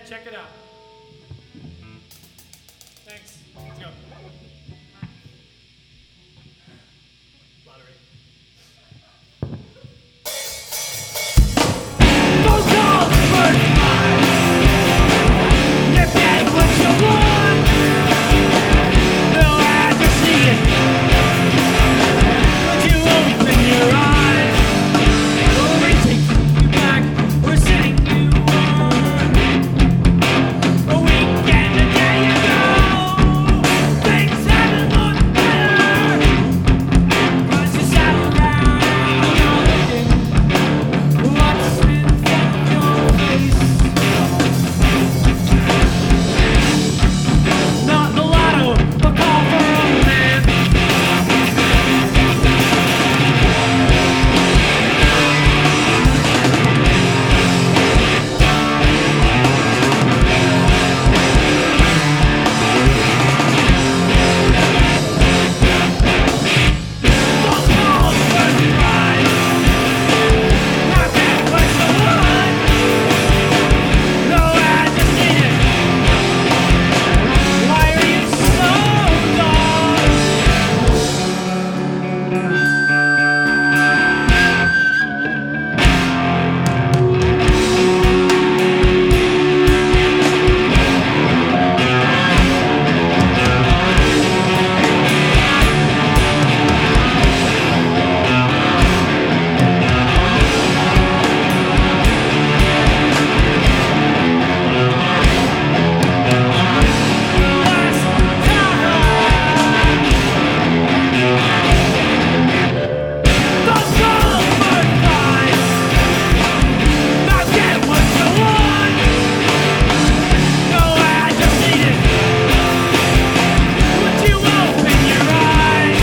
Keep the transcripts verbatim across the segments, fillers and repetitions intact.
check it out. Thanks. Let's go. Lottery. Those calls first time. You get what you want. No, I just see it. Would you open your eyes? Oh, we're taking you back. We're setting you on a weekend a day ago. Things haven't looked better. 'Cause you sat around looking what's in front of your face. Not the lotto, a call for a man. Those calls first rise. Not that much to want. No, I just need it. Why are you so dull? Those calls first rise. Not get what you want. No, I just need it. Would you open your eyes?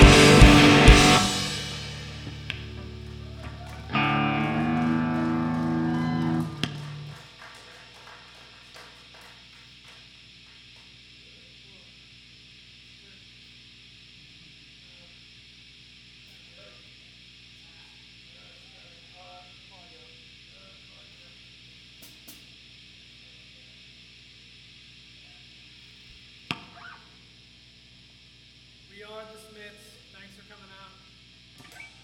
We are the Smiths. Thanks for coming out.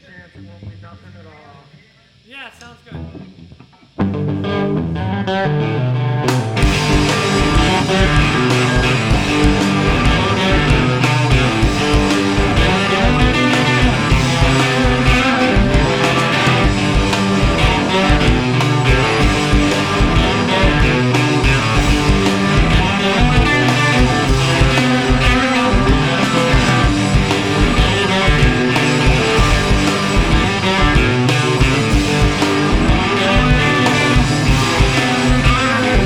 dancing won't be nothing at all. Yeah, sounds good. Thank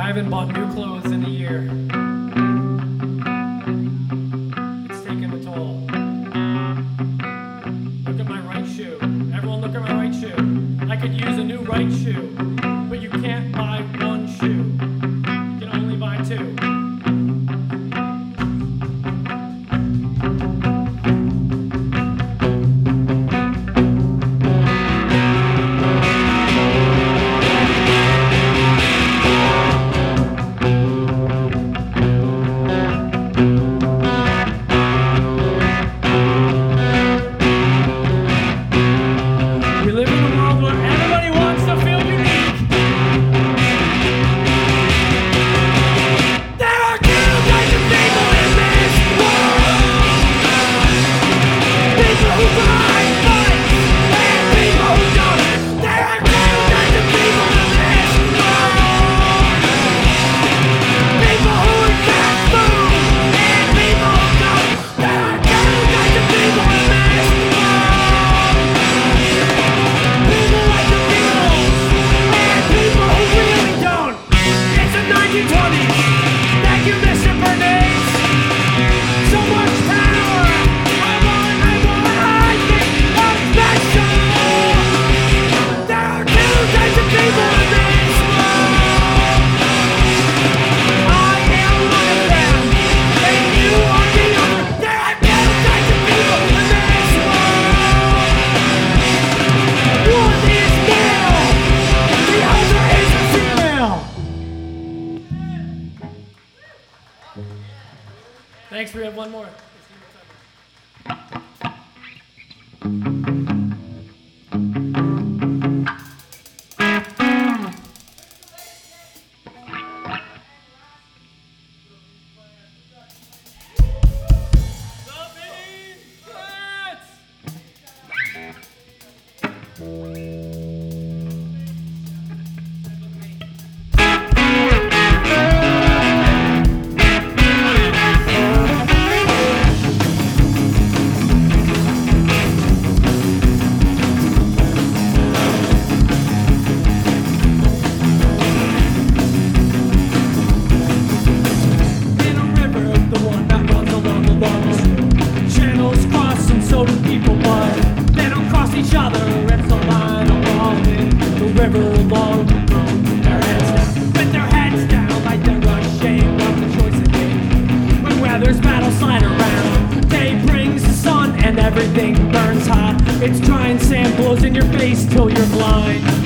haven't bought new clothes in a year. It's taken a toll. Look at my right shoe. Everyone look at my right shoe. I could use a new right shoe, but you can't buy one shoe. You can only buy two. We live in a world where everybody wants to feel unique. There are two kinds of people in this world. People who fight fights and people who don't. There are two kinds of people in this world. People who accept food and people who don't. There are two kinds of people in this world. People like the Beatles and people who really don't. It's the nineteen twenties. Thank you, Mister Bernays. So much power. I want, I want, I think I'm special. There are two types of people in this world. I am one of them, and you are the other. There are two types of people in this world. One is male, the other is a female. Thanks, we have one more. In a river, the one that runs along the lungs. Channels cross and so do people, but they don't cross each other. It's a line along in the river along the road. Their heads down, with their heads down, like they're ashamed of the choice they made. When weather's battle slide around, day brings the sun and everything burns hot. It's dry and sand blows in your face till you're blind.